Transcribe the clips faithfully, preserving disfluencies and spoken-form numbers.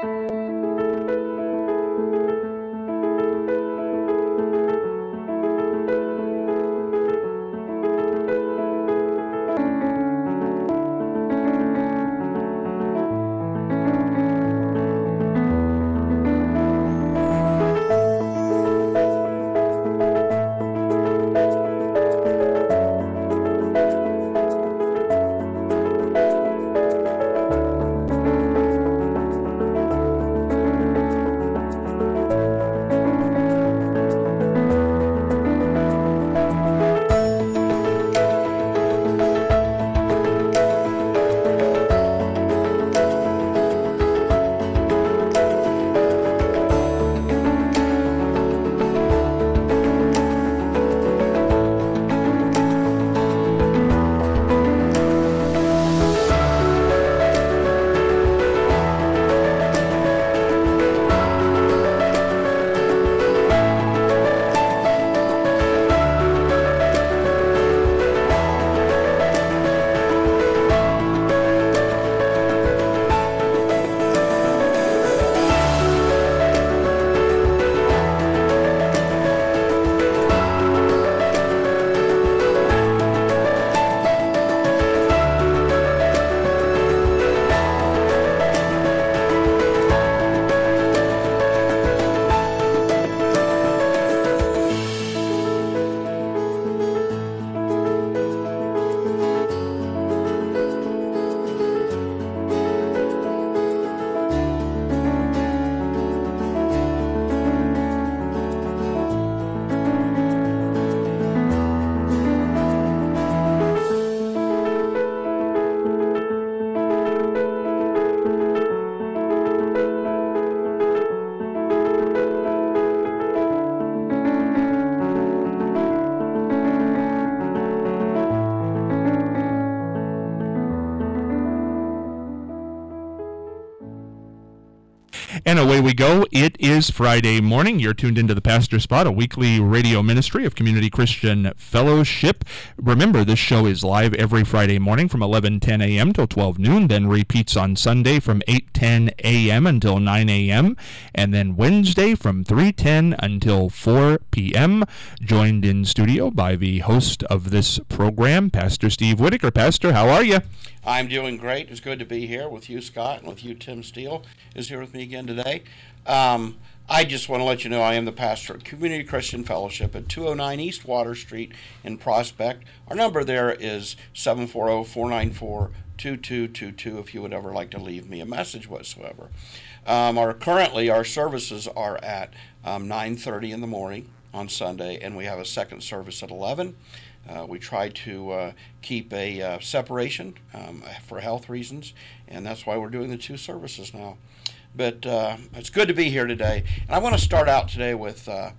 And away we go. It is Friday morning. You're tuned into the Pastor Spot, a weekly radio ministry of Community Christian Fellowship. Remember, this show is live every Friday morning from eleven ten a.m. till twelve noon, then repeats on Sunday from eight ten a.m. until nine a.m., and then Wednesday from three ten until four p.m. Joined in studio by the host of this program, Pastor Steve Whitaker. Pastor, how are you? I'm doing great. It's good to be here with you, Scott, and with you, Tim Steele, is here with me again today. Um, I just want to let you know I am the pastor at Community Christian Fellowship at two oh nine East Water Street in Prospect. Our number there is seven four zero, four nine four, two two two two if you would ever like to leave me a message whatsoever. Um, our Currently, our services are at um, nine thirty in the morning on Sunday, and we have a second service at eleven. Uh, we try to uh, keep a uh, separation um, for health reasons, and that's why we're doing the two services now. But uh, it's good to be here today. And I want to start out today with, uh,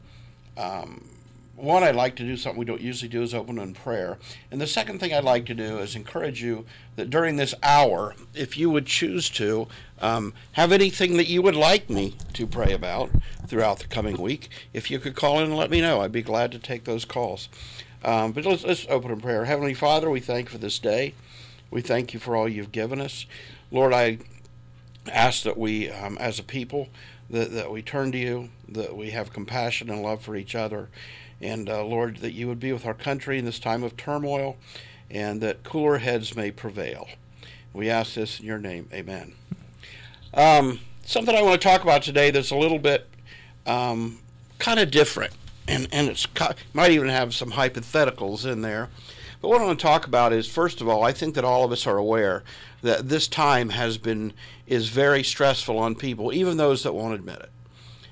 um, one, I'd like to do something we don't usually do, is open in prayer. And the second thing I'd like to do is encourage you that during this hour, if you would choose to, um, have anything that you would like me to pray about throughout the coming week, if you could call in and let me know, I'd be glad to take those calls. Um, but let's, let's open in prayer. Heavenly Father, we thank you for this day. We thank you for all you've given us. Lord, I ask that we, um, as a people, that, that we turn to you, that we have compassion and love for each other. And, uh, Lord, that you would be with our country in this time of turmoil, and that cooler heads may prevail. We ask this in your name. Amen. Um, something I want to talk about today that's a little bit um, kind of different. And and it's might even have some hypotheticals in there. But what I want to talk about is, first of all, I think that all of us are aware that this time has been is very stressful on people, even those that won't admit it.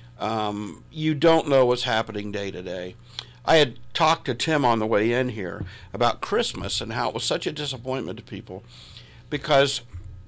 Um, you don't know what's happening day to day. I had talked to Tim on the way in here about Christmas and how it was such a disappointment to people because,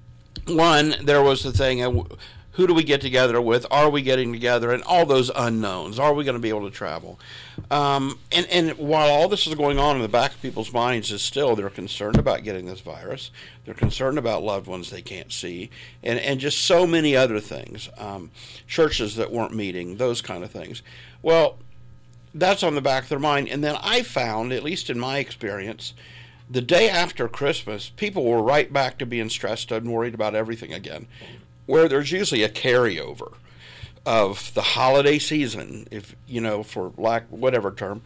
one, there was the thing, uh, who do we get together with? Are we getting together? And all those unknowns. Are we going to be able to travel? Um, and, and while all this is going on in the back of people's minds is still they're concerned about getting this virus. They're concerned about loved ones they can't see. And, and just so many other things. Um, churches that weren't meeting, those kind of things. Well, that's on the back of their mind. And then I found, at least in my experience, the day after Christmas, people were right back to being stressed and worried about everything again. where there's usually a carryover of the holiday season, if you know, for lack whatever term.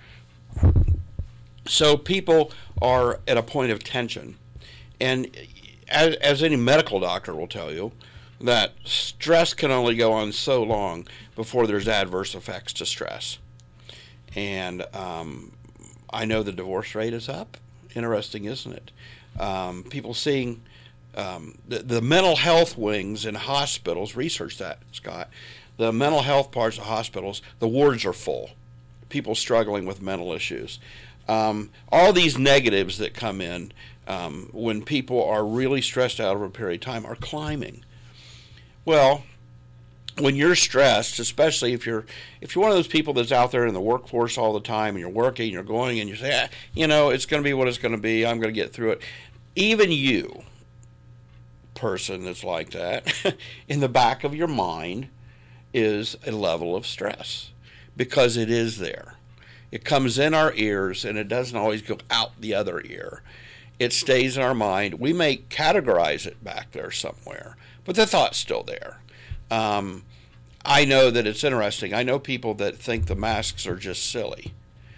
So people are at a point of tension, and as, as any medical doctor will tell you, that stress can only go on so long before there's adverse effects to stress. And um, I know the divorce rate is up. Interesting, isn't it? Um, people seeing um, the, the mental health wings in hospitals, research that, Scott. The mental health parts of hospitals, the wards are full. People struggling with mental issues. Um, all these negatives that come in um, when people are really stressed out over a period of time are climbing. Well, when you're stressed, especially if you're if you're one of those people that's out there in the workforce all the time and you're working, you're going, and you say, ah, you know, it's going to be what it's going to be. I'm going to get through it. Even you, person that's like that, in the back of your mind is a level of stress because it is there. It comes in our ears and it doesn't always go out the other ear. It stays in our mind. We may categorize it back there somewhere, but the thought's still there. Um, I know that it's interesting. I know people that think the masks are just silly.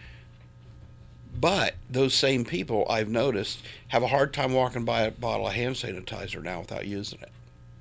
But those same people, I've noticed, have a hard time walking by a bottle of hand sanitizer now without using it.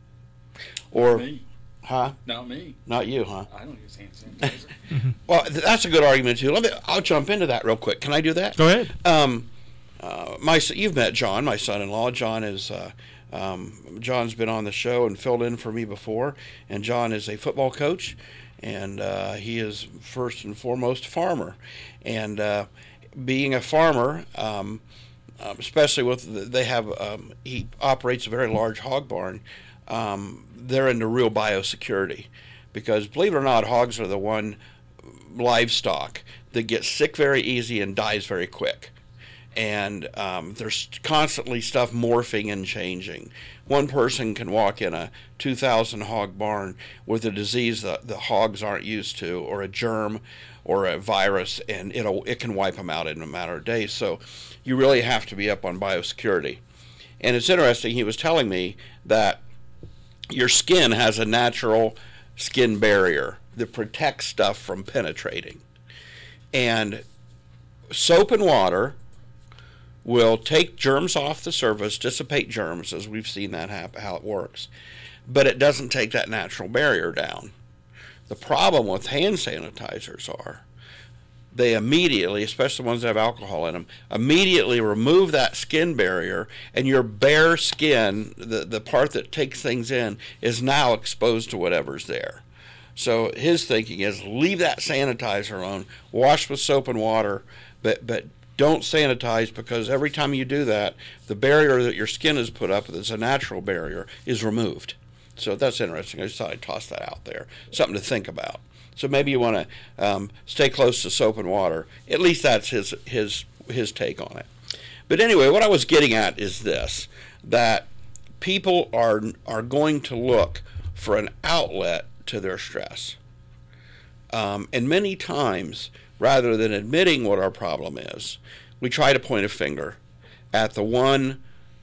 Or, Not me. huh? Not me. Not you, huh? I don't use hand sanitizer. Well, that's a good argument too. Let me. I'll jump into that real quick. Can I do that? Go ahead. Um, uh, my you've met John, my son-in-law. John is. Uh, Um, John's been on the show and filled in for me before, and John is a football coach, and uh, he is first and foremost a farmer. And uh, being a farmer, um, um, especially with the, they have, um, he operates a very large hog barn. Um, they're into real biosecurity, because believe it or not, hogs are the one livestock that gets sick very easy and dies very quick. And um, there's constantly stuff morphing and changing. One person can walk in a two thousand hog barn with a disease that the hogs aren't used to, or a germ, or a virus, and it'll it can wipe them out in a matter of days. So you really have to be up on biosecurity. And it's interesting, he was telling me that your skin has a natural skin barrier that protects stuff from penetrating. And soap and water will take germs off the surface, dissipate germs, as we've seen that happen, how it works. But it doesn't take that natural barrier down. The problem with hand sanitizers are they immediately, especially the ones that have alcohol in them, immediately remove that skin barrier, and your bare skin, the, the part that takes things in, is now exposed to whatever's there. So his thinking is leave that sanitizer alone, wash with soap and water, but but don't sanitize, because every time you do that, the barrier that your skin has put up, that's a natural barrier, is removed. So that's interesting. I just thought I'd toss that out there. Something to think about. So maybe you want to um, stay close to soap and water. At least that's his his his take on it. But anyway, what I was getting at is this, that people are are going to look for an outlet to their stress. Um, and many times, rather than admitting what our problem is, we try to point a finger at the one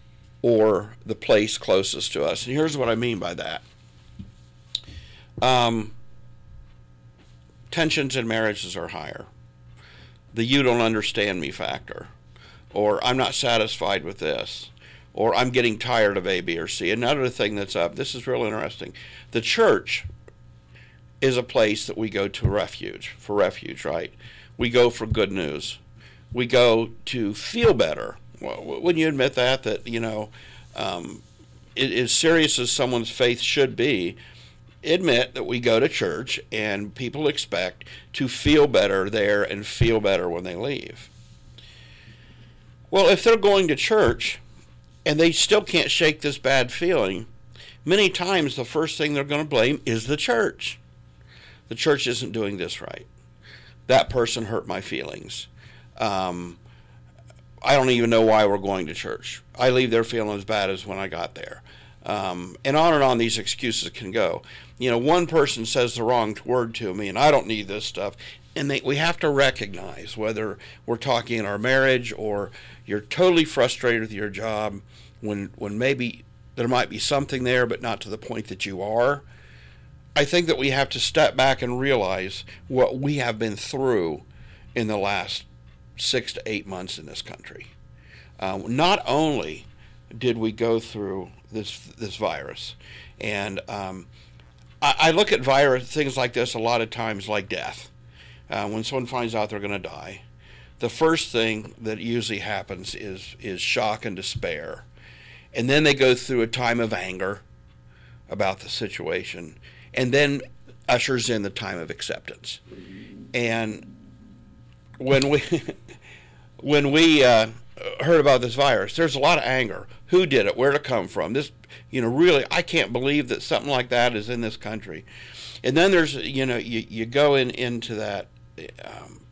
or the place closest to us. And here's what I mean by that. Um, tensions in marriages are higher. The you don't understand me factor. Or I'm not satisfied with this. Or I'm getting tired of A, B, or C. Another thing that's up, this is real interesting. The church is a place that we go to refuge, for refuge, right? We go for good news. We go to feel better. Well, wouldn't you admit that, that, you know, um, as serious as someone's faith should be, admit that we go to church and people expect to feel better there and feel better when they leave. Well, if they're going to church and they still can't shake this bad feeling, many times the first thing they're going to blame is the church. The church isn't doing this right. That person hurt my feelings. Um, I don't even know why we're going to church. I leave there feeling as bad as when I got there. Um, and on and on these excuses can go. You know, one person says the wrong word to me, and I don't need this stuff. And they, we have to recognize, whether we're talking in our marriage or you're totally frustrated with your job, when when maybe there might be something there, but not to the point that you are. I think that we have to step back and realize what we have been through in the last six to eight months in this country. Um, not only did we go through this this virus, and um, I, I look at virus things like this a lot of times like death. Uh, when someone finds out they're going to die, the first thing that usually happens is is shock and despair, and then they go through a time of anger about the situation, and then ushers in the time of acceptance. And when we when we uh, heard about this virus, there's a lot of anger. Who did it? Where did it come from? This, you know, really, I can't believe that something like that is in this country. And then there's, you know, you, you go in into that um,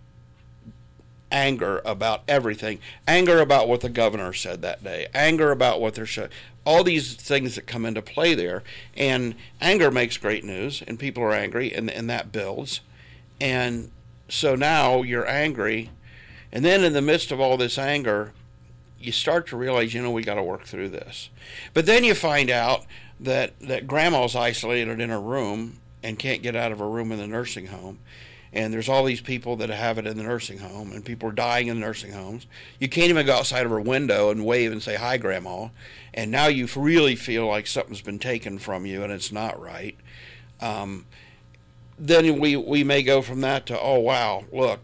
anger about everything, anger about what the governor said that day, anger about what they're showing, all these things that come into play there. And anger makes great news, and people are angry, and, and that builds. And so now you're angry, and then in the midst of all this anger, you start to realize, you know, we got to work through this. But then you find out that, that grandma's isolated in her room and can't get out of her room in the nursing home. And there's all these people that have it in the nursing home, and people are dying in the nursing homes. You can't even go outside of her window and wave and say, hi, Grandma. And now you really feel like something's been taken from you, and it's not right. Um, then we, we may go from that to, oh, wow, look,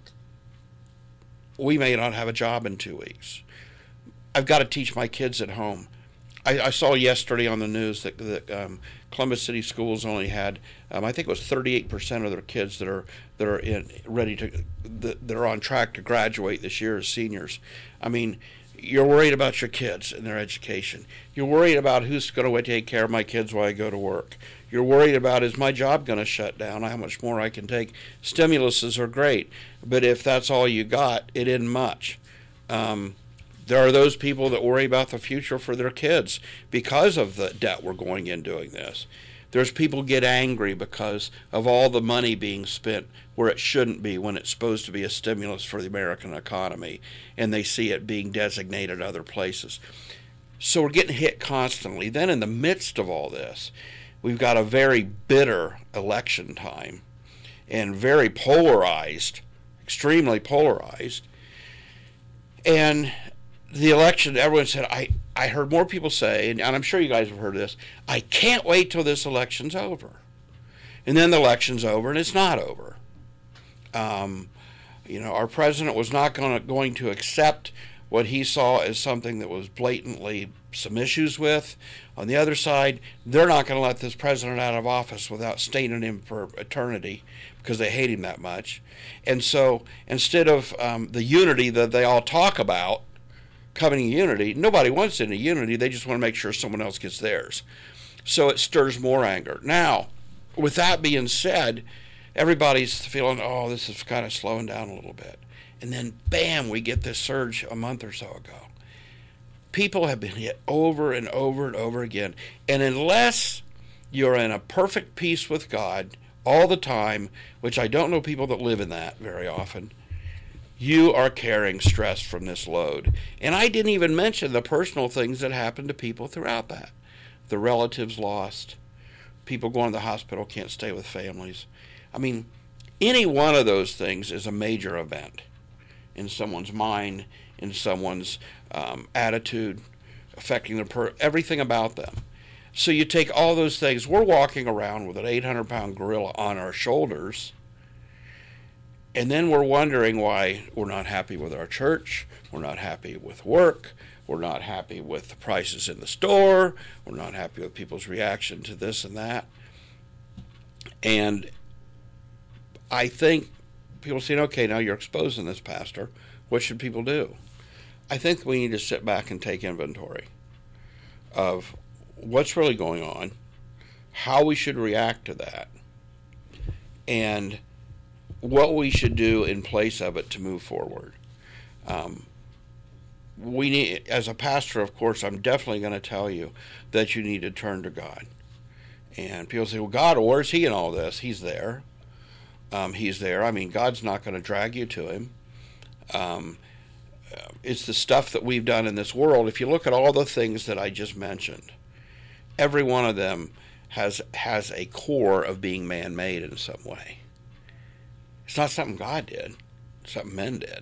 we may not have a job in two weeks. I've got to teach my kids at home. I, I saw yesterday on the news that, that um, Columbus City Schools only had, um, I think it was thirty-eight percent of their kids that are that are in, ready to that, that are on track to graduate this year as seniors. I mean, you're worried about your kids and their education. You're worried about who's going to take care of my kids while I go to work. You're worried about, is my job going to shut down? How much more I can take? Stimuluses are great, but if that's all you got, it isn't much. Um, There are those people that worry about the future for their kids because of the debt we're going in doing this. There's people get angry because of all the money being spent where it shouldn't be when it's supposed to be a stimulus for the American economy, and they see it being designated other places. So we're getting hit constantly. Then in the midst of all this, we've got a very bitter election time and very polarized, extremely polarized. And the election, everyone said, I, I heard more people say, and I'm sure you guys have heard this, I can't wait till this election's over. And then the election's over, and it's not over. Um, you know, our president was not gonna, going to accept what he saw as something that was blatantly some issues with. On the other side, they're not going to let this president out of office without staining him for eternity because they hate him that much. And so instead of um, the unity that they all talk about, covenant unity, nobody wants any unity. They just want to make sure someone else gets theirs. So it stirs more anger. Now, with that being said, everybody's feeling, oh, this is kind of slowing down a little bit. And then, bam, we get this surge a month or so ago. People have been hit over and over and over again. And unless you're in a perfect peace with God all the time, which I don't know people that live in that very often, you are carrying stress from this load. And I didn't even mention the personal things that happen to people throughout that. The relatives lost, people going to the hospital can't stay with families. I mean, any one of those things is a major event in someone's mind, in someone's um, attitude, affecting their per- everything about them. So you take all those things. We're walking around with an eight hundred pound gorilla on our shoulders, and then we're wondering why we're not happy with our church, we're not happy with work, we're not happy with the prices in the store, we're not happy with people's reaction to this and that. And I think people saying, okay, now you're exposing this, Pastor. What should people do? I think we need to sit back and take inventory of what's really going on, how we should react to that, and what we should do in place of it to move forward. Um, we need, as a pastor, of course, I'm definitely going to tell you that you need to turn to God. And people say, well, God, where's he in all this? He's there. Um, he's there. I mean, God's not going to drag you to him. Um, it's the stuff that we've done in this world. If you look at all the things that I just mentioned, every one of them has has a core of being man-made in some way. It's not something God did. It's something men did.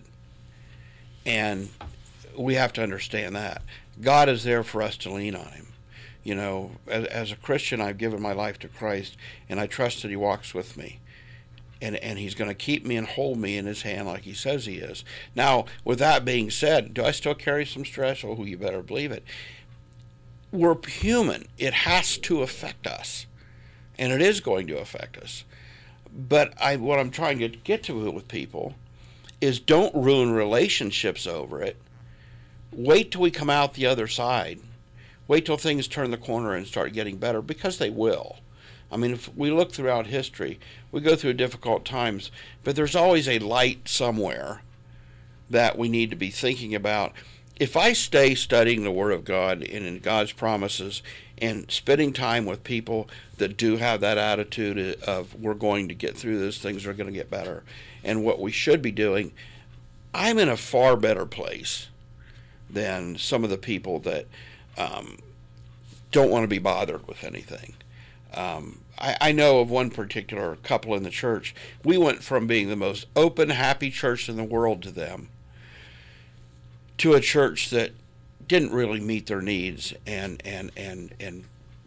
And we have to understand that. God is there for us to lean on him. You know, as, as a Christian, I've given my life to Christ, and I trust that he walks with me. And, and he's going to keep me and hold me in his hand like he says he is. Now, with that being said, do I still carry some stress? Oh, you better believe it. We're human. It has to affect us. And it is going to affect us. But I, what I'm trying to get to with people is don't ruin relationships over it. Wait till we come out the other side. Wait till things turn the corner and start getting better, because they will. I mean, if we look throughout history, we go through difficult times, but there's always a light somewhere that we need to be thinking about. If I stay studying the Word of God and in God's promises and spending time with people that do have that attitude of we're going to get through this, things are going to get better, and what we should be doing, I'm in a far better place than some of the people that um, don't want to be bothered with anything. Um, I, I know of one particular couple in the church. We went from being the most open, happy church in the world to them to a church that didn't really meet their needs and and and and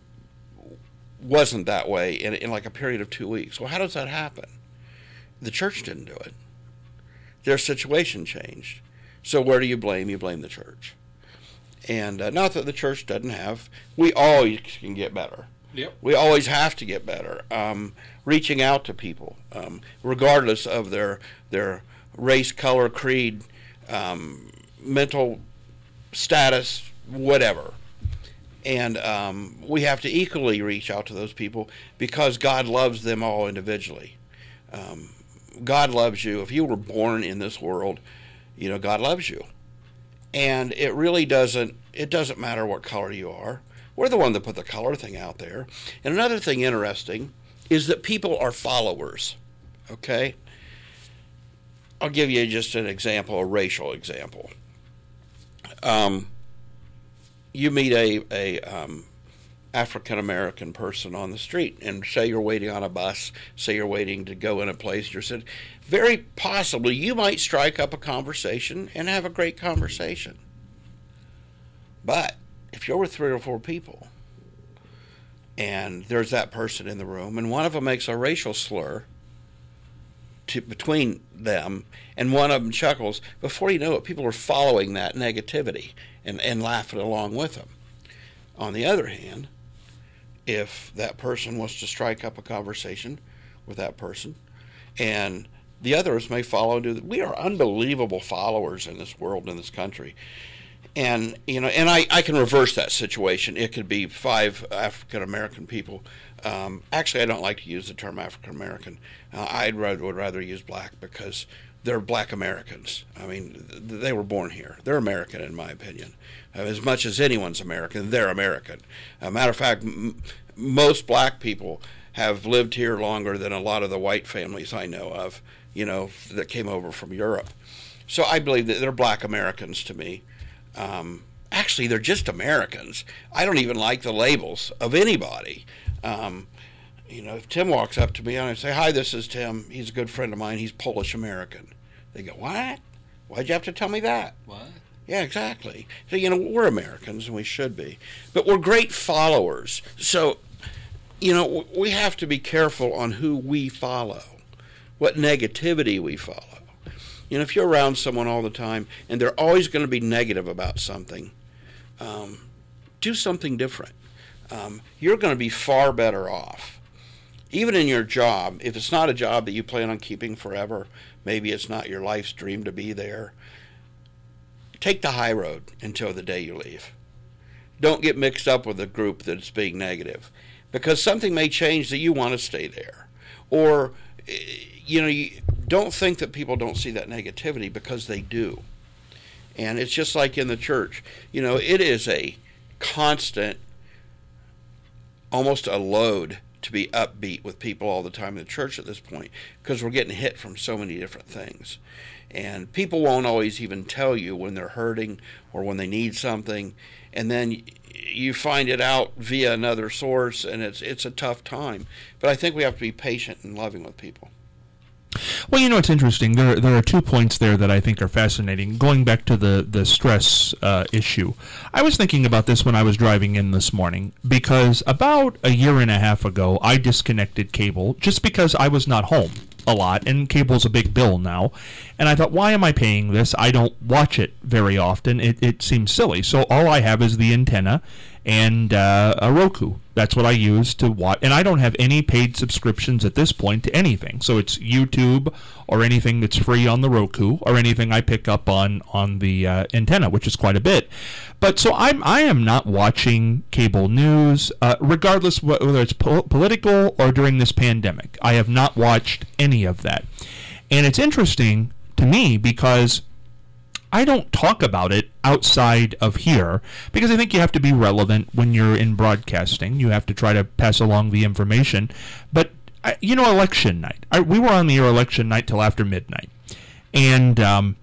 wasn't that way in, in like a period of two weeks. Well, how does that happen? The church didn't do it. Their situation changed. So where do you blame? You blame the church. And uh, not that the church doesn't have. We always can get better. Yep. We always have to get better. Um, reaching out to people, um, regardless of their their race, color, creed, um, mental status, whatever. And um, we have to equally reach out to those people because God loves them all individually. Um, God loves you. If you were born in this world, you know, God loves you. And it really doesn't, it doesn't matter what color you are. We're the one that put the color thing out there. And another thing interesting is that people are followers, okay? I'll give you just an example, a racial example. Um, you meet a, a um, African-American person on the street, and say you're waiting on a bus, say you're waiting to go in a place, you're sitting, very possibly you might strike up a conversation and have a great conversation. But if you're with three or four people, and there's that person in the room, and one of them makes a racial slur to, between them, and one of them chuckles, before you know it, people are following that negativity and, and laughing along with them. On the other hand, if that person was to strike up a conversation with that person, and the others may follow, do that. We are unbelievable followers in this world, in this country. And, you know, and I, I can reverse that situation. It could be five African-American people. Um, actually, I don't like to use the term African-American. Uh, I would rather use black because they're black Americans. I mean, they were born here. They're American, in my opinion. Uh, as much as anyone's American, they're American. As a matter of fact, m- most black people have lived here longer than a lot of the white families I know of, you know, that came over from Europe. So I believe that they're black Americans to me. Um, actually, they're just Americans. I don't even like the labels of anybody. Um, you know, if Tim walks up to me and I say, "Hi, this is Tim. He's a good friend of mine. He's Polish American." They go, "What? Why'd you have to tell me that?" What? Yeah, exactly. So, you know, we're Americans, and we should be. But we're great followers. So, you know, we have to be careful on who we follow, what negativity we follow. You know, if you're around someone all the time and they're always going to be negative about something, um, do something different. Um, you're going to be far better off. Even in your job, if it's not a job that you plan on keeping forever, maybe it's not your life's dream to be there, take the high road until the day you leave. Don't get mixed up with a group that's being negative, because something may change that you want to stay there. Or, you know, you don't think that people don't see that negativity, because they do. And it's just like in the church. You know, it is a constant, almost a load to be upbeat with people all the time in the church at this point, because we're getting hit from so many different things. And people won't always even tell you when they're hurting or when they need something, and then you find it out via another source, and it's it's a tough time. But I think we have to be patient and loving with people. Well, you know, it's interesting. There, there are two points there that I think are fascinating. Going back to the, the stress uh, issue, I was thinking about this when I was driving in this morning, because about a year and a half ago, I disconnected cable just because I was not home a lot, and cable's a big bill now. And I thought, why am I paying this? I don't watch it very often. It, it seems silly. So all I have is the antenna and uh, a Roku. That's what I use to watch. And I don't have any paid subscriptions at this point to anything. So it's YouTube or anything that's free on the Roku or anything I pick up on, on the uh, antenna, which is quite a bit. But so I'm, I am not watching cable news, uh, regardless whether it's po- political or during this pandemic. I have not watched any of that. And it's interesting to me because I don't talk about it outside of here, because I think you have to be relevant when you're in broadcasting. You have to try to pass along the information. But, I, you know, election night. I, we were on the air election night till after midnight. And um,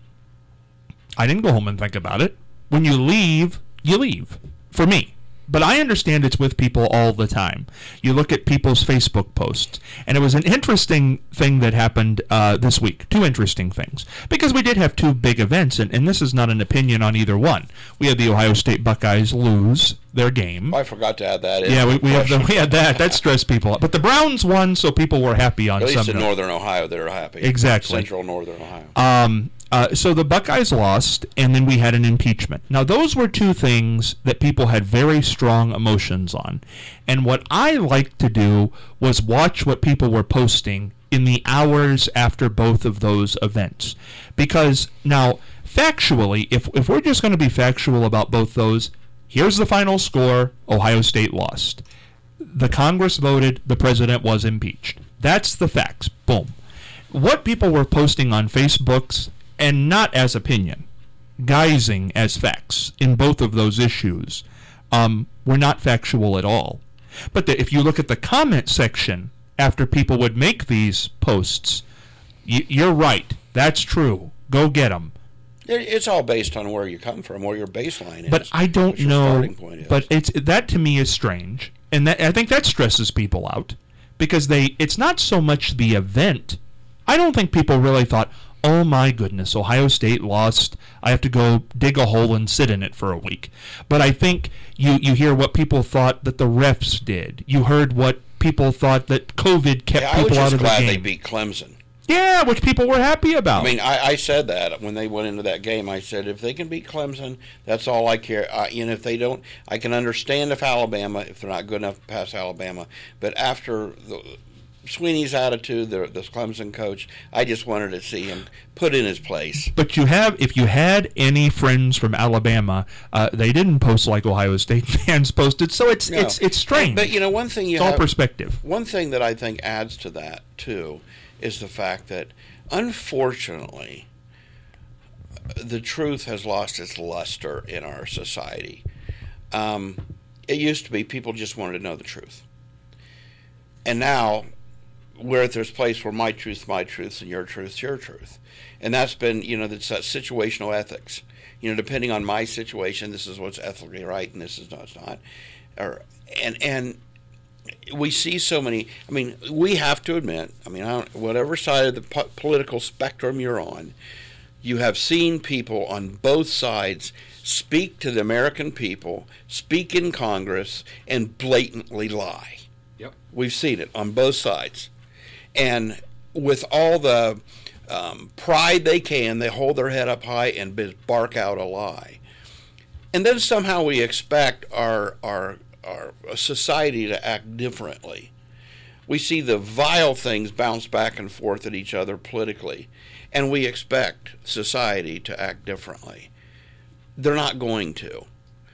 I didn't go home and think about it. When you leave, you leave. For me. But I understand it's with people all the time. You look at people's Facebook posts. And it was an interesting thing that happened uh, this week. Two interesting things. Because we did have two big events, and, and this is not an opinion on either one. We had the Ohio State Buckeyes lose their game. Oh, I forgot to add that in. Yeah, we, we, have the, we had that. That stressed people out. But the Browns won, so people were happy on At least some in note. northern Ohio, they're happy. Exactly. Central northern Ohio. Um, uh, so the Buckeyes lost, and then we had an impeachment. Now, those were two things that people had very strong emotions on. And what I liked to do was watch what people were posting in the hours after both of those events. Because, now, factually, if, if we're just going to be factual about both those, here's the final score: Ohio State lost. The Congress voted, the president was impeached. That's the facts. Boom. What people were posting on Facebooks, and not as opinion, guising as facts in both of those issues, um, were not factual at all. But the, if you look at the comment section after people would make these posts, y- you're right. That's true. Go get them. It's all based on where you come from, where your baseline is. But I don't what your know. starting point is. But it's that to me is strange, and that, I think that stresses people out, because they. It's not so much the event. I don't think people really thought, oh my goodness, Ohio State lost. I have to go dig a hole and sit in it for a week. But I think you, you hear what people thought that the refs did. You heard what people thought that COVID kept yeah, people out of the I was just glad game. they beat Clemson. Yeah, which people were happy about. I mean, I, I said that when they went into that game. I said, if they can beat Clemson, that's all I care. I, you know, if they don't, I can understand if Alabama, if they're not good enough to pass Alabama. But after the Sweeney's attitude, the, the Clemson coach, I just wanted to see him put in his place. But you have, if you had any friends from Alabama, uh, they didn't post like Ohio State fans posted. So it's No. it's it's strange. But you know, one thing you it's all have, perspective. one thing that I think adds to that too is the fact that, unfortunately, the truth has lost its luster in our society. Um, it used to be people just wanted to know the truth, and now we're at this place where my truth's my truth and your truth's your truth. And that's been, you know, that's that situational ethics. You know, depending on my situation, this is what's ethically right and this is not, it's not. Or, and, and we see so many, I mean, we have to admit, I mean, I don't, whatever side of the po- political spectrum you're on, you have seen people on both sides speak to the American people, speak in Congress, and blatantly lie. Yep. We've seen it on both sides. And with all the um, pride they can, they hold their head up high and bark out a lie. And then somehow we expect our, our, our society to act differently. We see the vile things bounce back and forth at each other politically, and we expect society to act differently. They're not going to.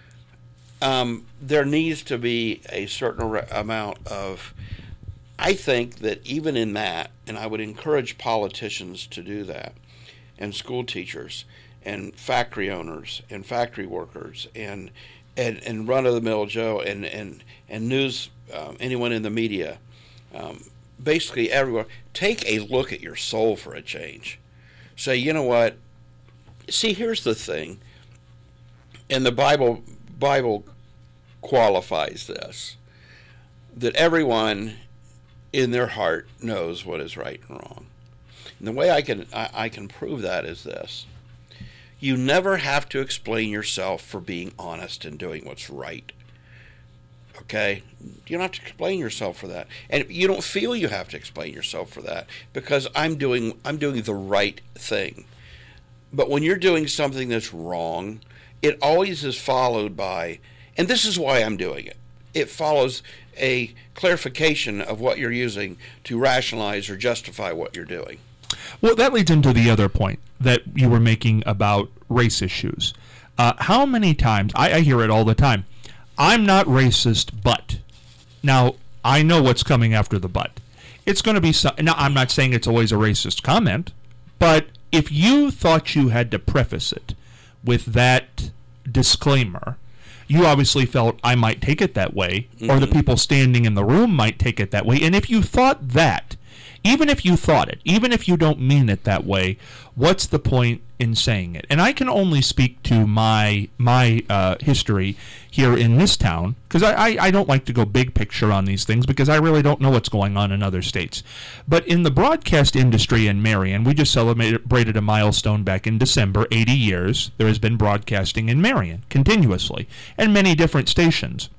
Um, there needs to be a certain re- amount of, I think that even in that, and I would encourage politicians to do that, and school teachers, and factory owners, and factory workers, and and, and run-of-the-mill Joe, and, and, and news, um, anyone in the media, um, basically everywhere. Take a look at your soul for a change. Say, you know what? See, here's the thing, and the Bible Bible qualifies this, that everyone in their heart knows what is right and wrong. And the way I can I, I can prove that is this. You never have to explain yourself for being honest and doing what's right. Okay? You don't have to explain yourself for that. And you don't feel you have to explain yourself for that because I'm doing I'm doing the right thing. But when you're doing something that's wrong, it always is followed by, and this is why I'm doing it, it follows a clarification of what you're using to rationalize or justify what you're doing. Well, that leads into the other point that you were making about race issues. Uh, how many times, I, I hear it all the time, I'm not racist, but. Now, I know what's coming after the but. It's going to be, some, now I'm not saying it's always a racist comment, but if you thought you had to preface it with that disclaimer, you obviously felt I might take it that way, mm-hmm. or the people standing in the room might take it that way. And if you thought that, even if you thought it, even if you don't mean it that way, what's the point in saying it? And I can only speak to my my uh, history here in this town, because I, I, I don't like to go big picture on these things, because I really don't know what's going on in other states. But in the broadcast industry in Marion, we just celebrated a milestone back in December, eighty years. There has been broadcasting in Marion continuously, and many different stations.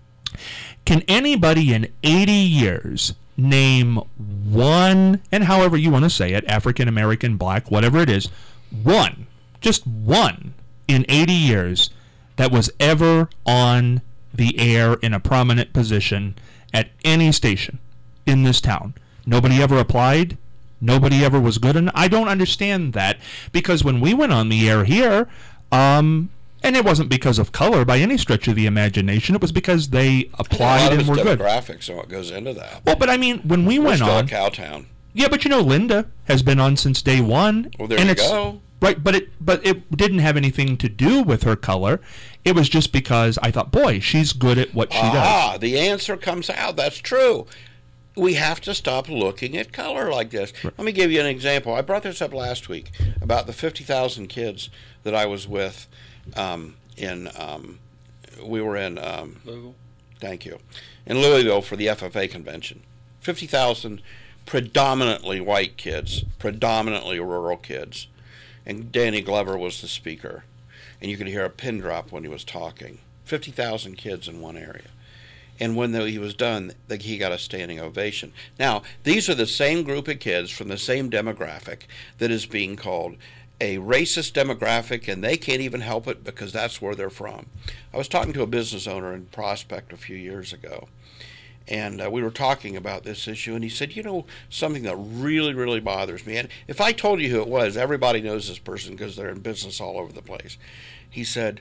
Can anybody in eighty years name one, and however you want to say it, African American, black, whatever it is, one, just one in eighty years that was ever on the air in a prominent position at any station in this town? Nobody ever applied? Nobody ever was good enough? I don't understand that, because when we went on the air here, um, and it wasn't because of color by any stretch of the imagination. It was because they applied and were good. Demographics and what goes into that. Well, but I mean, when we We're went still on, a cow town. Yeah, but you know, Linda has been on since day one. Well, there and you it's, go. Right, but it but it didn't have anything to do with her color. It was just because I thought, boy, she's good at what she ah, does. Ah, the answer comes out. That's true. We have to stop looking at color like this. Right. Let me give you an example. I brought this up last week about the fifty thousand kids that I was with. Um, in um, we were in um, Louisville. Thank you, in Louisville for the F F A convention. fifty thousand predominantly white kids, predominantly rural kids, and Danny Glover was the speaker, and you could hear a pin drop when he was talking. fifty thousand kids in one area. And when he was done, he got a standing ovation. Now, these are the same group of kids from the same demographic that is being called a racist demographic, and they can't even help it because that's where they're from. I was talking to a business owner in Prospect a few years ago, and uh, we were talking about this issue, and he said, you know, something that really, really bothers me, and if I told you who it was, everybody knows this person because they're in business all over the place. He said,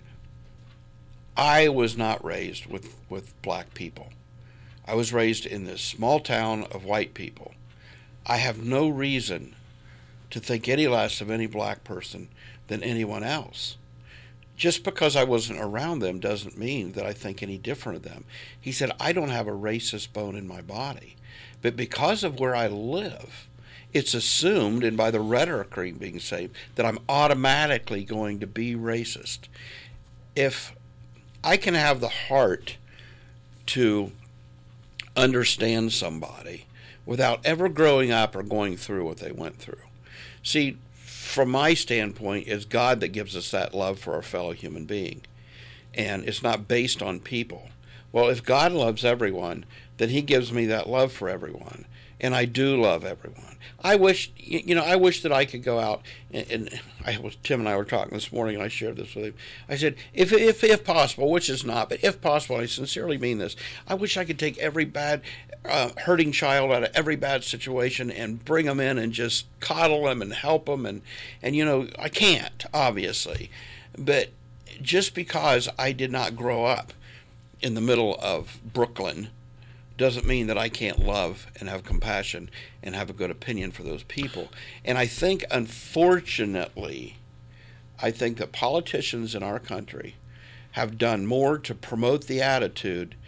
I was not raised with, with black people. I was raised in this small town of white people. I have no reason to think any less of any black person than anyone else. Just because I wasn't around them doesn't mean that I think any different of them. He said, I don't have a racist bone in my body, but because of where I live, it's assumed, and by the rhetoric being saved, that I'm automatically going to be racist. If I can have the heart to understand somebody without ever growing up or going through what they went through. See, from my standpoint, it's God that gives us that love for our fellow human being. And it's not based on people. Well, if God loves everyone, then he gives me that love for everyone. And I do love everyone. I wish, you know, I wish that I could go out and, and I was Tim and I were talking this morning, and I shared this with him. I said, if if if possible, which is not, but if possible, I sincerely mean this. I wish I could take every bad, uh, hurting child out of every bad situation and bring them in and just coddle them and help them, and and you know, I can't, obviously, but just because I did not grow up in the middle of Brooklyn doesn't mean that I can't love and have compassion and have a good opinion for those people. And I think, unfortunately, I think that politicians in our country have done more to promote the attitude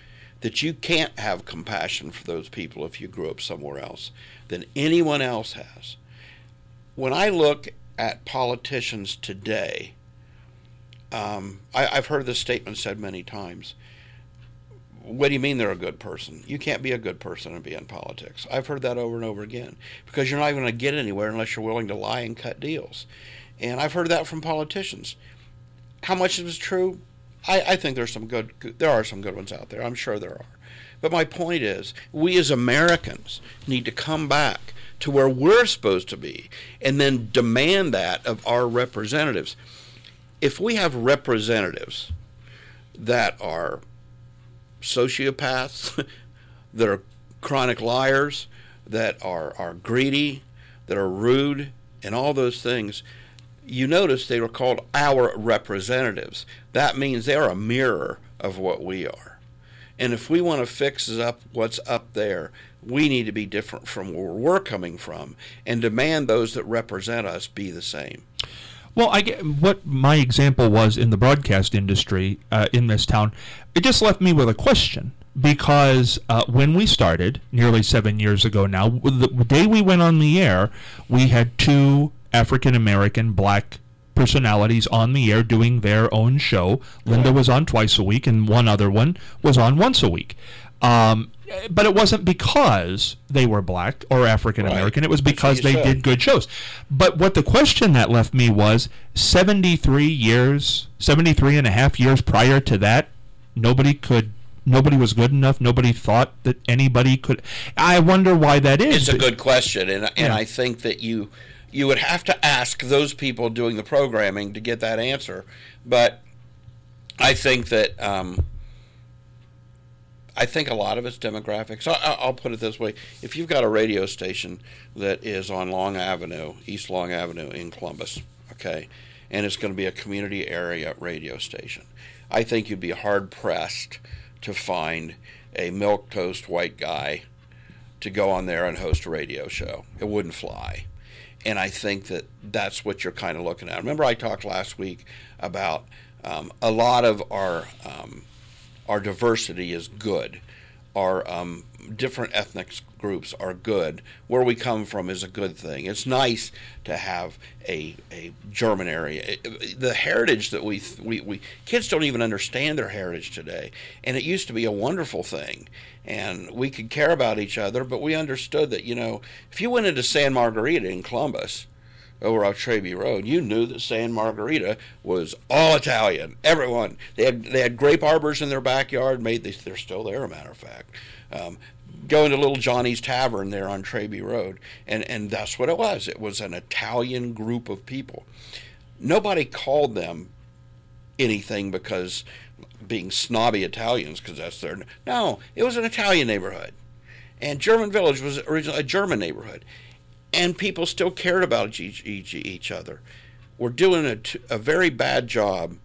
that you can't have compassion for those people if you grew up somewhere else than anyone else has. When I look at politicians today, um, I, I've heard this statement said many times. What do you mean they're a good person? You can't be a good person and be in politics. I've heard that over and over again, because you're not going to get anywhere unless you're willing to lie and cut deals. And I've heard that from politicians. How much of it is true? I, I think there's some good, there are some good ones out there. I'm sure there are. But my point is, we as Americans need to come back to where we're supposed to be and then demand that of our representatives. If we have representatives that are sociopaths, that are chronic liars, that are, are greedy, that are rude, and all those things, you notice they were called our representatives. That means they're a mirror of what we are. And if we want to fix up what's up there, we need to be different from where we're coming from and demand those that represent us be the same. Well, I get what my example was in the broadcast industry uh, in this town. It just left me with a question, because uh, when we started nearly seven years ago now, the day we went on the air, we had two African-American black personalities on the air doing their own show. Linda was on twice a week, and one other one was on once a week. Um, but it wasn't because they were black or African American. Right. It was because they said. did good shows. But what the question that left me was, seventy-three years, seventy-three and a half years prior to that, nobody could, nobody was good enough. Nobody thought that anybody could. I wonder why that is. It's a good question, and and Yeah. I think that you you would have to ask those people doing the programming to get that answer. But I think that um, I think a lot of it's demographics. I, I'll put it this way: if you've got a radio station that is on Long Avenue, East Long Avenue in Columbus, okay, and it's going to be a community area radio station, I think you'd be hard pressed to find a milquetoast white guy to go on there and host a radio show. It wouldn't fly. And I think that that's what you're kind of looking at. Remember, I talked last week about um, a lot of our um, our diversity is good. Our um, different ethnic groups are good. Where we come from is a good thing. It's nice to have a a German area. The heritage that we we, we kids don't even understand their heritage today, and it used to be a wonderful thing. And we could care about each other, but we understood that, you know, if you went into San Margarita in Columbus, over on Traby Road, you knew that San Margarita was all Italian. Everyone. They had they had grape arbors in their backyard. Made this, they're still there, a matter of fact. Um, going to Little Johnny's Tavern there on Traby Road, and, and that's what it was. It was an Italian group of people. Nobody called them anything because being snobby Italians, because that's their... No, it was an Italian neighborhood. And German Village was originally a German neighborhood. And people still cared about each, each, each other. We're doing a, t- a very bad job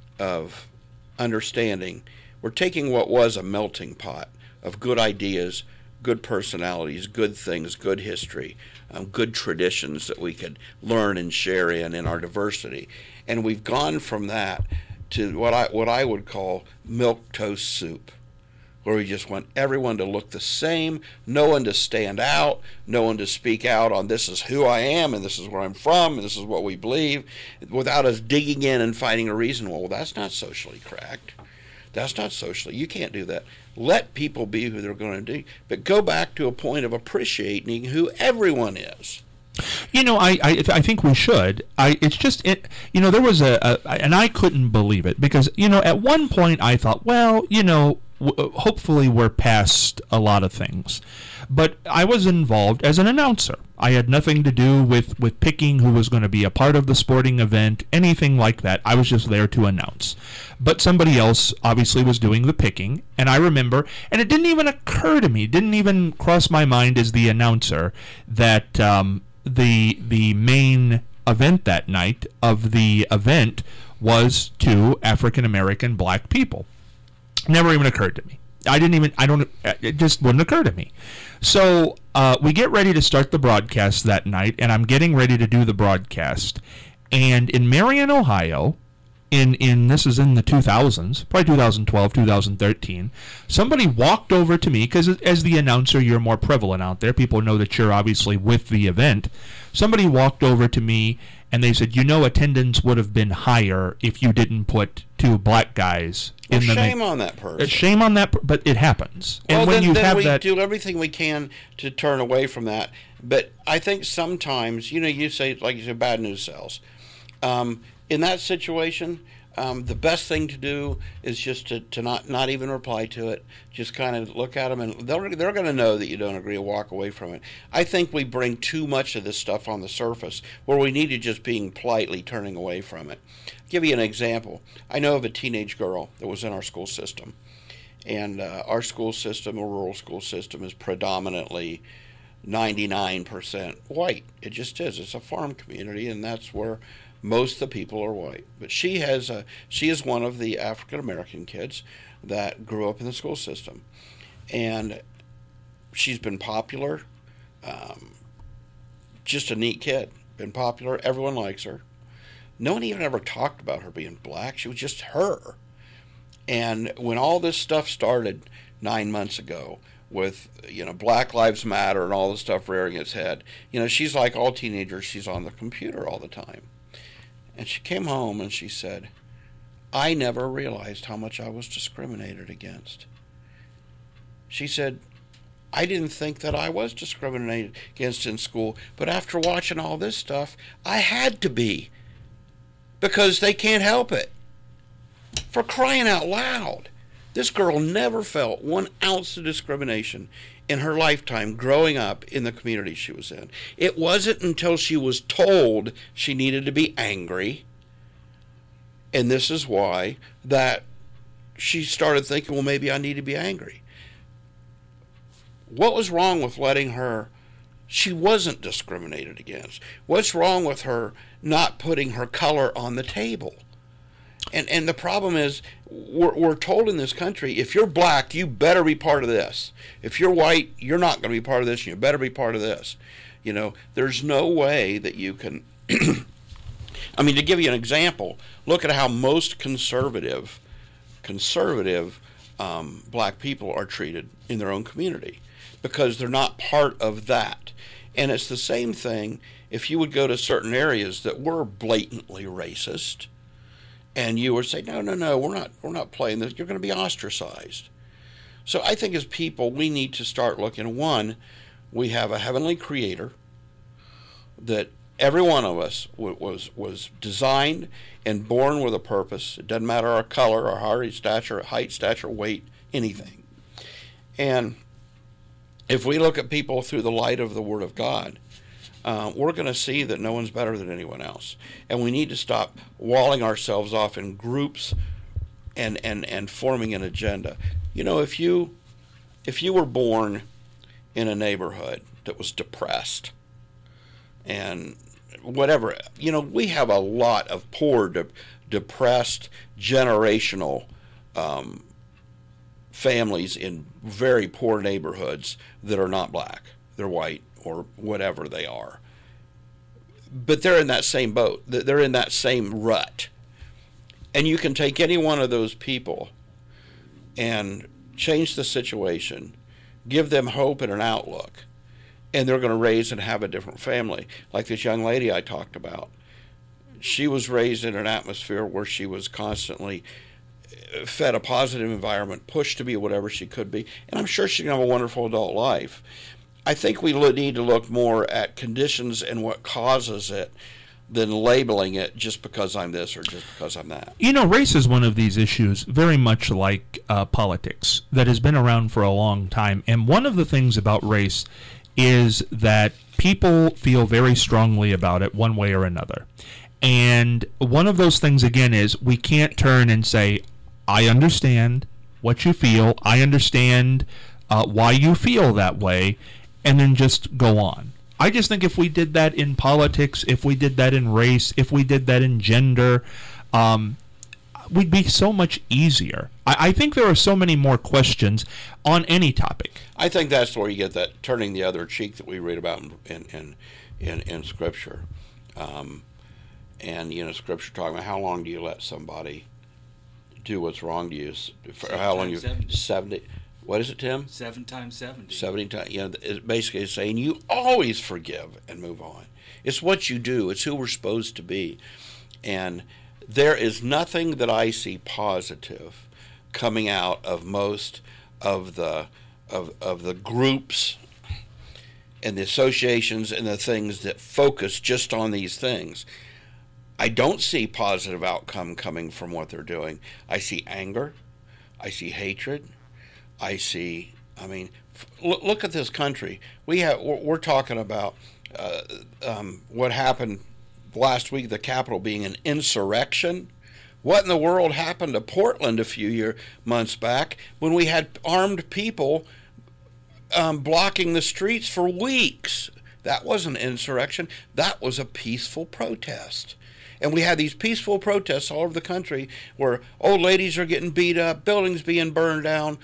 of understanding. We're taking what was a melting pot of good ideas, good personalities, good things, good history, um, good traditions that we could learn and share in in our diversity. And we've gone from that to what I what I would call milquetoast soup, where we just want everyone to look the same, no one to stand out, no one to speak out on this is who I am and this is where I'm from and this is what we believe, without us digging in and finding a reason. Well, that's not socially correct. That's not socially. You can't do that. Let people be who they're going to be, but go back to a point of appreciating who everyone is. You know, I, I I think we should. I it's just it. You know, there was a, a and I couldn't believe it, because you know at one point I thought, well, you know, w- hopefully we're past a lot of things, but I was involved as an announcer. I had nothing to do with with picking who was going to be a part of the sporting event, anything like that. I was just there to announce. But somebody else obviously was doing the picking, and I remember, and it didn't even occur to me, didn't even cross my mind as the announcer that. Um, the the main event that night of the event was two African American black people. Never even occurred to me. I didn't even, I don't, it just wouldn't occur to me. So uh, we get ready to start the broadcast that night, and I'm getting ready to do the broadcast. And in Marion, Ohio, in, in this is in the two thousands, probably two thousand twelve, two thousand thirteen, somebody walked over to me, because as the announcer, you're more prevalent out there. People know that you're obviously with the event. Somebody walked over to me, and they said, you know, attendance would have been higher if you didn't put two black guys well, in the shame ma- on that person. Shame on that, per- but it happens. Well, and when then, you then have we that, do everything we can to turn away from that. But I think sometimes, you know, you say, like you said, bad news sells. Um, in that situation, um, the best thing to do is just to, to not, not even reply to it. Just kind of look at them, and they're, they're going to know that you don't agree and walk away from it. I think we bring too much of this stuff on the surface where we need to just being politely turning away from it. I'll give you an example. I know of a teenage girl that was in our school system. And uh, our school system, a rural school system, is predominantly ninety-nine percent white. It just is. It's a farm community, and that's where most of the people are white. But she has a, she is one of the African American kids that grew up in the school system, and she's been popular. Um, just a neat kid. Been popular. Everyone likes her. No one even ever talked about her being black. She was just her. And when all this stuff started nine months ago with, you know, Black Lives Matter and all this stuff rearing its head, you know, she's like all teenagers. She's on the computer all the time. And she came home and she said, I never realized how much I was discriminated against. She said, I didn't think that I was discriminated against in school, but after watching all this stuff, I had to be, because they can't help it. For crying out loud. This girl never felt one ounce of discrimination in her lifetime growing up in the community she was in. It wasn't until she was told she needed to be angry, and this is why, that she started thinking, well, maybe I need to be angry. What was wrong with letting her? She wasn't discriminated against. What's wrong with her not putting her color on the table? And and the problem is, we're, we're told in this country, if you're black, you better be part of this. If you're white, you're not going to be part of this, and you better be part of this. You know, there's no way that you can... I mean, to give you an example, look at how most conservative, conservative um, black people are treated in their own community, because they're not part of that. And it's the same thing if you would go to certain areas that were blatantly racist, and you would say, no, no, no, we're not, we're not playing this. You're going to be ostracized. So I think as people, we need to start looking. One, we have a heavenly creator that every one of us was was designed and born with a purpose. It doesn't matter our color, our height, stature, height, stature, weight, anything. And if we look at people through the light of the Word of God, uh, we're going to see that no one's better than anyone else. And we need to stop walling ourselves off in groups and, and, and forming an agenda. You know, if you if you were born in a neighborhood that was depressed and whatever, you know, we have a lot of poor, de- depressed, generational um, families in very poor neighborhoods that are not black. They're white or whatever they are. But they're in that same boat. They're in that same rut. And you can take any one of those people and change the situation, give them hope and an outlook, and they're going to raise and have a different family. Like this young lady I talked about. She was raised in an atmosphere where she was constantly fed a positive environment, pushed to be whatever she could be, and I'm sure she can have a wonderful adult life. I think we need to look more at conditions and what causes it than labeling it just because I'm this or just because I'm that. You know, race is one of these issues very much like uh, politics that has been around for a long time. And one of the things about race is that people feel very strongly about it one way or another. And one of those things, again, is we can't turn and say, I understand what you feel, I understand uh, why you feel that way, and then just go on. I just think if we did that in politics, if we did that in race, if we did that in gender, um, we'd be so much easier. I, I think there are so many more questions on any topic. I think that's where you get that turning the other cheek that we read about in in in, in Scripture. Um, And, you know, Scripture talking about how long do you let somebody do what's wrong to you? For Seven how long times you seventy. seventy? What is it, Tim? Seven times seventy. seventy times. You know, it's basically saying you always forgive and move on. It's what you do. It's who we're supposed to be. And there is nothing that I see positive coming out of most of the of of the groups and the associations and the things that focus just on these things. I don't see positive outcome coming from what they're doing. I see anger. I see hatred. I see, I mean, look, look at this country. We have, we're, we're talking about uh, um, what happened last week, the Capitol being an insurrection. What in the world happened to Portland a few year, months back when we had armed people um, blocking the streets for weeks? That wasn't an insurrection. That was a peaceful protest. And we had these peaceful protests all over the country where old ladies are getting beat up, buildings being burned down.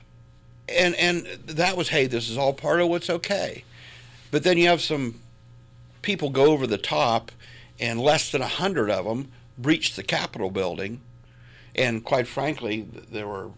And and that was, hey, this is all part of what's okay. But then you have some people go over the top, and less than a hundred of them breached the Capitol building. And quite frankly, there were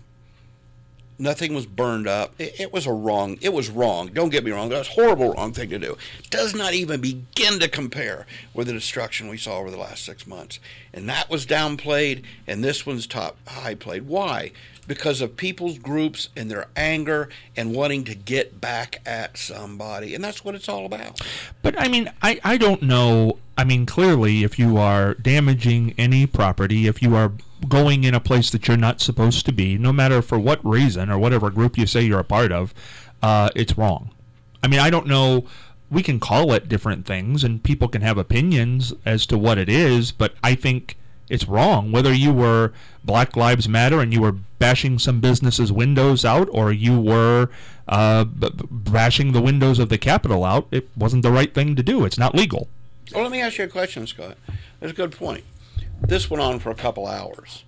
nothing was burned up. It, it was a wrong. It was wrong. Don't get me wrong. That was a horrible, wrong thing to do. It does not even begin to compare with the destruction we saw over the last six months. And that was downplayed, and this one's top high played. Why? Because of people's groups and their anger and wanting to get back at somebody. And that's what it's all about. But, I mean, I, I don't know. I mean, clearly, if you are damaging any property, if you are going in a place that you're not supposed to be, no matter for what reason or whatever group you say you're a part of, uh, it's wrong. I mean, I don't know. We can call it different things, and people can have opinions as to what it is, but I think it's wrong. Whether you were Black Lives Matter and you were bashing some businesses' windows out, or you were uh, b- b- bashing the windows of the Capitol out, it wasn't the right thing to do. It's not legal. Well, let me ask you a question, Scott. That's a good point. This went on for a couple hours.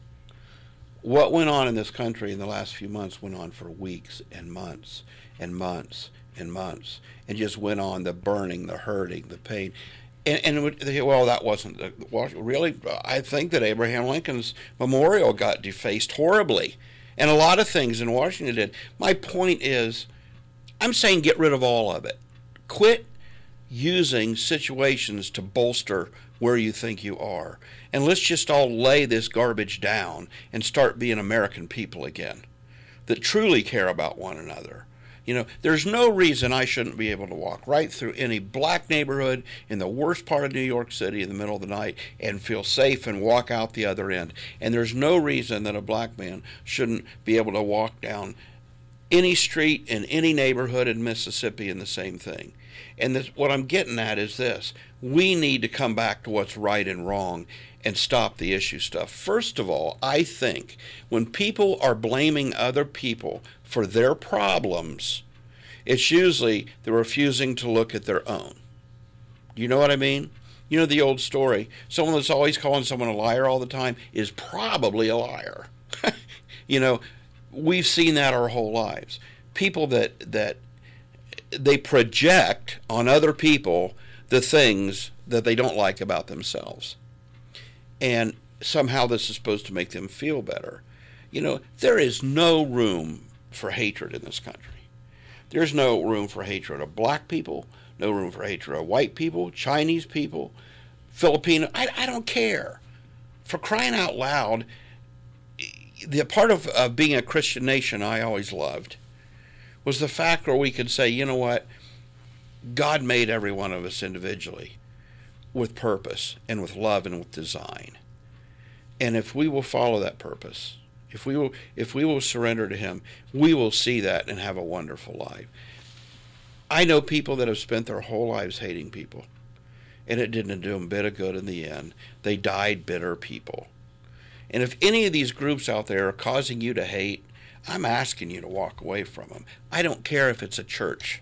What went on in this country in the last few months went on for weeks and months and months and months, and just went on, the burning, the hurting, the pain. And, and well, that wasn't the, well, really. I think that Abraham Lincoln's memorial got defaced horribly, and a lot of things in Washington did. My point is, I'm saying get rid of all of it. Quit using situations to bolster where you think you are, and let's just all lay this garbage down and start being American people again, that truly care about one another. You know, there's no reason I shouldn't be able to walk right through any black neighborhood in the worst part of New York City in the middle of the night and feel safe and walk out the other end. And there's no reason that a black man shouldn't be able to walk down any street in any neighborhood in Mississippi and the same thing. And this, what I'm getting at is this. We need to come back to what's right and wrong and stop the issue stuff. First of all, I think when people are blaming other people for their problems, it's usually they're refusing to look at their own. Do you know what I mean? You know the old story. Someone that's always calling someone a liar all the time is probably a liar. You know, we've seen that our whole lives. People that that they project on other people the things that they don't like about themselves. And somehow this is supposed to make them feel better. You know, there is no room for hatred in this country. There's no room for hatred of black people, no room for hatred of white people, Chinese people, Filipino. I, I don't care. For crying out loud, the part of uh, being a Christian nation I always loved was the fact where we could say, you know what, God made every one of us individually with purpose and with love and with design. And if we will follow that purpose, if we will if we will surrender to him, we will see that and have a wonderful life. I know people that have spent their whole lives hating people, and it didn't do them a bit of good in the end. They died bitter people. And if any of these groups out there are causing you to hate, I'm asking you to walk away from them. I don't care if it's a church.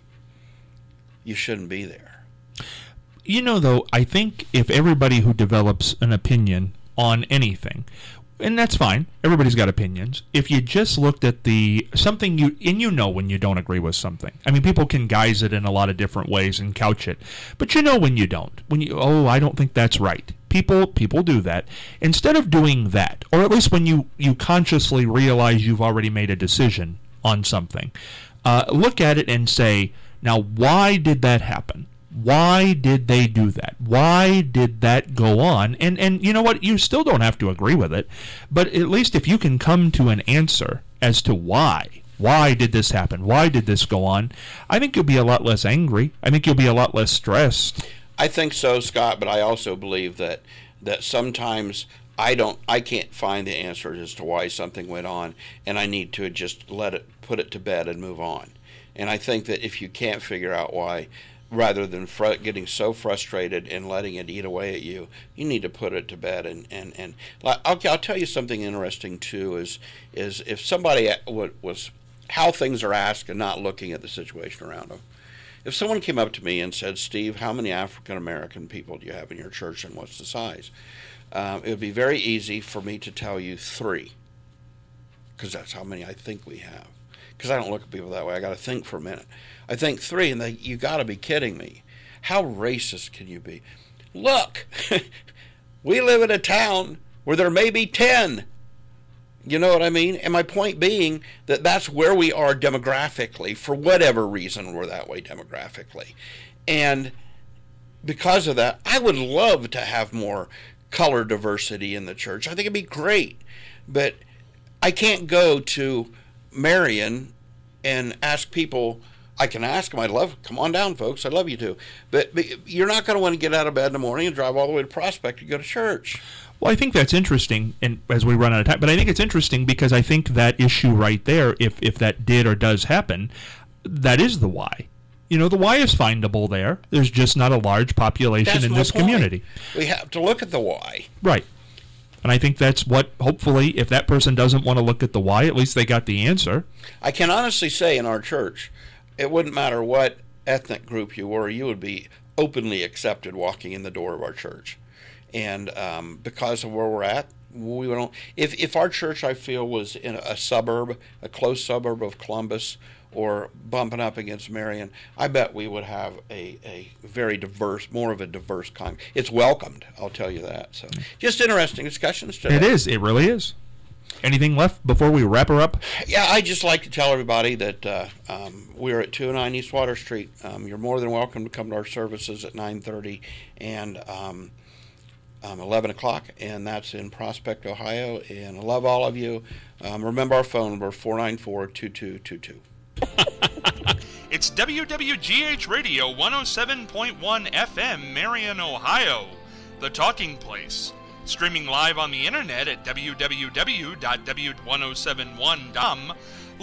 You shouldn't be there. You know, though, I think if everybody who develops an opinion on anything, and that's fine, everybody's got opinions. If you just looked at the something you and you know when you don't agree with something. I mean, people can guise it in a lot of different ways and couch it, but you know when you don't. When you oh, I don't think that's right. People people do that. Instead of doing that, or at least when you, you consciously realize you've already made a decision on something, uh, look at it and say, now why did that happen? Why did they do that? Why did that go on? And and you know what? You still don't have to agree with it, but at least if you can come to an answer as to why, why did this happen? Why did this go on? I think you'll be a lot less angry. I think you'll be a lot less stressed. I think so, Scott, but I also believe that that sometimes I don't I can't find the answer as to why something went on, and I need to just let it put it to bed and move on. And I think that if you can't figure out why, rather than fr- getting so frustrated and letting it eat away at you, you need to put it to bed. And, and, and I'll, I'll tell you something interesting, too, is is if somebody was how things are asked and not looking at the situation around them. If someone came up to me and said, Steve, how many African-American people do you have in your church and what's the size? Um, it would be very easy for me to tell you three, because that's how many I think we have. Because I don't look at people that way. I got to think for a minute. I think three, and they, you got to be kidding me. How racist can you be? Look, we live in a town where there may be ten. You know what I mean? And my point being that that's where we are demographically, for whatever reason we're that way demographically. And because of that, I would love to have more color diversity in the church. I think it'd be great. But I can't go to Marion and ask people. I can ask them, I'd love, come on down, folks, I'd love you to. But, but you're not going to want to get out of bed in the morning and drive all the way to Prospect to go to church. Well, I think that's interesting, and as we run out of time, but I think it's interesting because I think that issue right there, if, if that did or does happen, that is the why. You know, the why is findable there. There's just not a large population That's in my this point. community. We have to look at the why. Right. And I think that's what, hopefully, if that person doesn't want to look at the why, at least they got the answer. I can honestly say in our church, it wouldn't matter what ethnic group you were, you would be openly accepted walking in the door of our church. And um, because of where we're at, we don't. If if our church, I feel, was in a suburb, a close suburb of Columbus, or bumping up against Marion, I bet we would have a, a very diverse, more of a diverse con. It's welcomed, I'll tell you that. So, just interesting discussions today. It is. It really is. Anything left before we wrap her up? Yeah, I just like to tell everybody that uh, um, we're at two oh nine East Water Street. Um, you're more than welcome to come to our services at nine thirty and um, um, eleven o'clock, and that's in Prospect, Ohio. And I love all of you. Um, remember our phone number, four nine four, two two two two. It's W W G H Radio one oh seven point one F M, Marion, Ohio, the talking place. Streaming live on the internet at w w w dot w one oh seven one dot com